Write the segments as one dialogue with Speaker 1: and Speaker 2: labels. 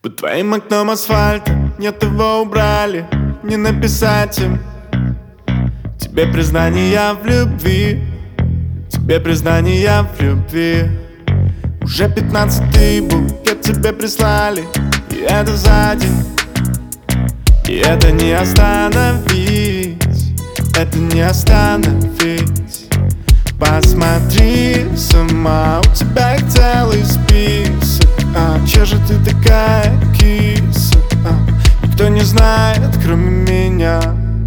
Speaker 1: Под твоим окном асфальта, нет, его убрали, не написать им. Тебе признание в любви, тебе признание в любви. Уже 15-й букет тебе прислали, и это за день. И это не остановить, это не остановить. Посмотри сама, у тебя их целый список. Че же ты такая киса? Никто не знает, кроме меня.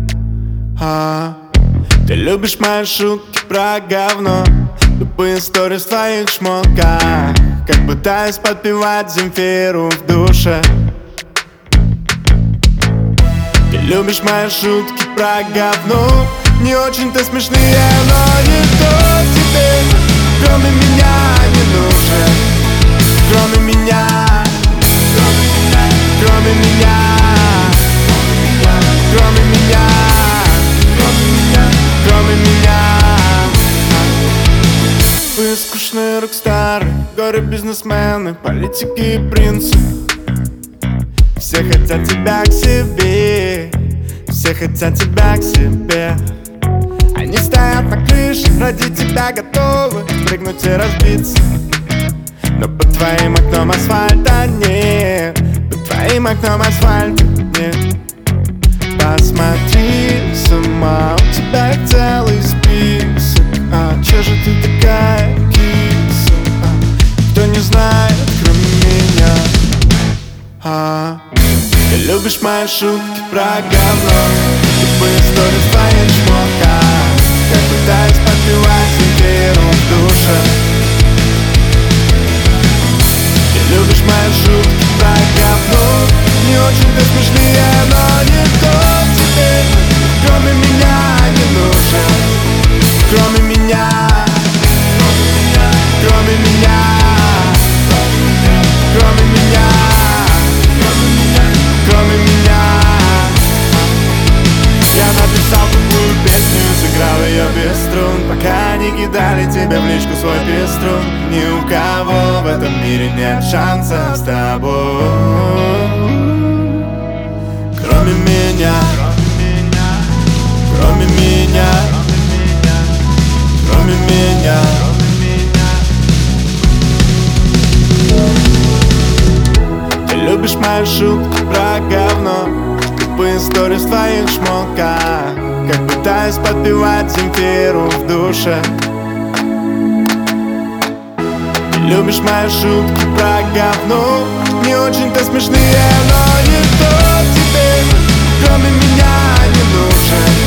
Speaker 1: Ты любишь мои шутки про говно, тупые истории в твоих шмотках, как пытаюсь подпевать Земфиру в душе. Ты любишь мои шутки про говно, не очень-то смешные, но никто тебе, кроме меня, не нужен. Кроме меня, кроме меня, кроме меня, кроме меня. Вы скучные рок-стары, горе-бизнесмены, политики и принцы. Все хотят тебя к себе, все хотят тебя к себе. Они стоят на крыше, ради тебя готовы прыгнуть и разбиться. Но под твоим окном асфальта нет, под твоим окном асфальта нет. Посмотри сама, у тебя их целый список. Че же ты такая киса? Кто не знает, кроме меня. Ты любишь мои шутки про говно, тупые истории в твоих шмотках, как пытаюсь подпевать Земфиру в душе. Ты любишь мои шутки про говно, не очень-то смешные, но никто тебе, кроме меня, не нужен. Кроме меня, кроме меня, кроме меня, кроме меня. Я написал такую песню, сыграл ее без струн, пока не кидали тебе в личку свой пеструн. Ни у кого в этом мире нет шанса с тобой, кроме меня, кроме меня, кроме меня. Ты любишь мои шутки про говно, тупые истории в твоих шмотках, как пытаюсь подпевать Земфиру в душе. Ты любишь мои шутки про говно, не очень-то смешные, но никто тебе, кроме меня, не нужен.